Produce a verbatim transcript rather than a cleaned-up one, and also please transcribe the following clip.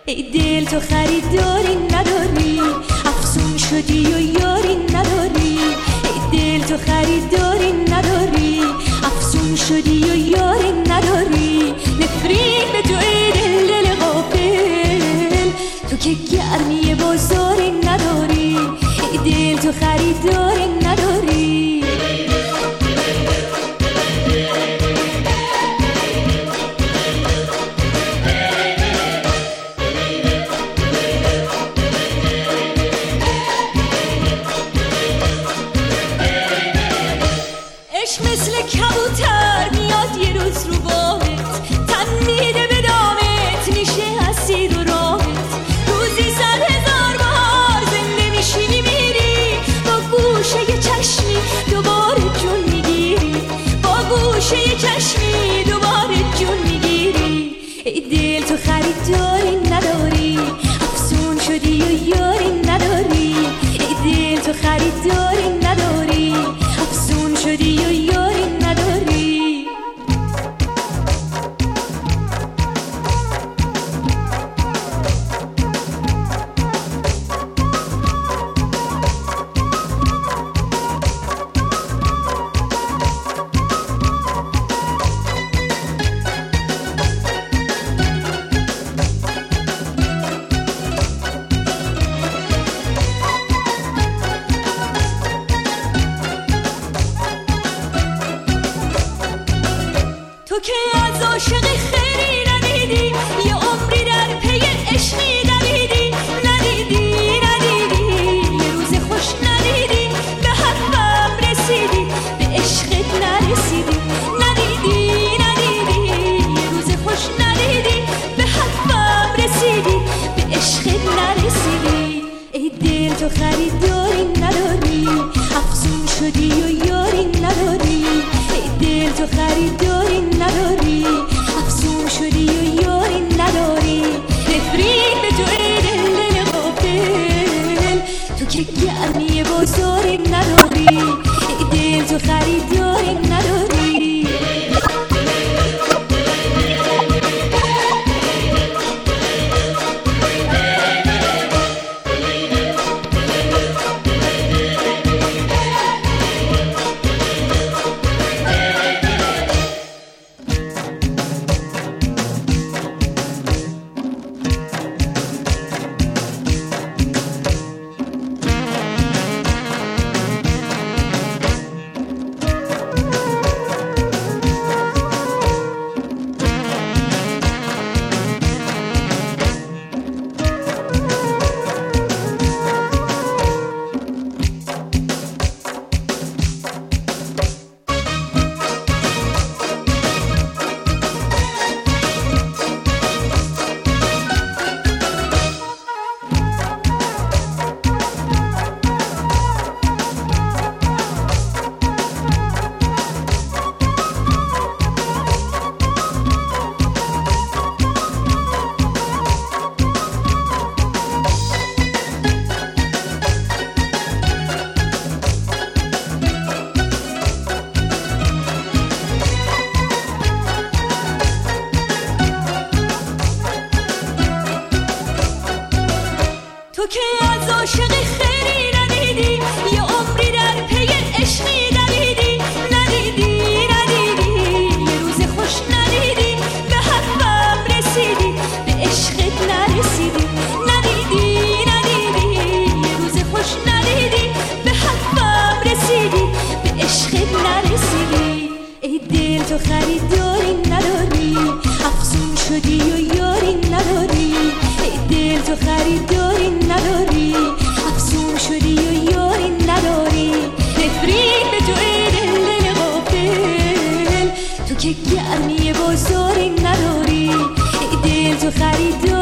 ای دل تو خریداری نداری، افسون شدی و یاری نداری. ای دل تو خریداری نداری، افسون شدی و یاری نداری. نفرین به تو ای دل دل غافل، تو که گرمی بازاری نداری. ای دل تو خریداری نداری. مثل کبوتر میاد یه روز رو بامت، تن میده به دامت، میشه اسیر و رامت. روزی صد هزار بار زنده میشی میمیری، با گوشه یه چشمی دوباره جون میگیری. با گوشه یه چشمی دوباره جون میگیری. ای دل تو خریداری نداری، افسون شدی و یاری نداری. ای دل تو خریداری نداری، افسون شدی و یاری نداری. تو که از عاشقی خیلی ندیدی، یه عمری در پی عشقی دویدی. ندیدی ندیدی یه روز خوش ندیدی، به حرفم رسیدی به عشقت نرسیدی. ندیدی ندیدی یه روز خوش ندیدی، به حرفم رسیدی به عشقت نرسیدی. ای دل تو خریداری نداری، افسون شدی و یاری نداری. ای دل تو خریداری نداری، افسون شدی و یاری نداری. نفرین به تو ای دل دل غافل، تو که گرمی بازاری نداری. ای دل تو خریداری نداری. تو که از عاشقی خیلی ندیدی، یه عمری در پی عشقی دویدی. ندیدی ندیدی یه روز خوش ندیدی، به حرفم رسیدی به عشقت نرسیدی. ندیدی ندیدی یه روز خوش ندیدی، به حرفم رسیدی به عشقت نرسیدی. ای دل تو خریداری نداری، افسون شدی و یاری نداری. ای دل تو خریداری نداری، افسون شدی و یاری نداری. نفرین به تو ای دل دل غافل، تو که گرمی بازاری نداری. ای دل تو خریداری